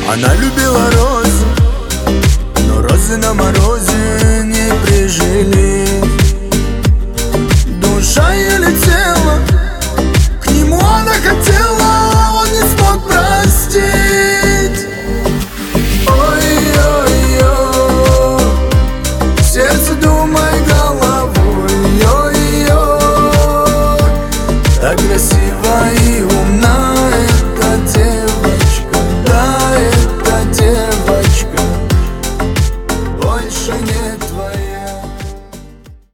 Она любила розы, но розы на морозе не прижились. Душа еле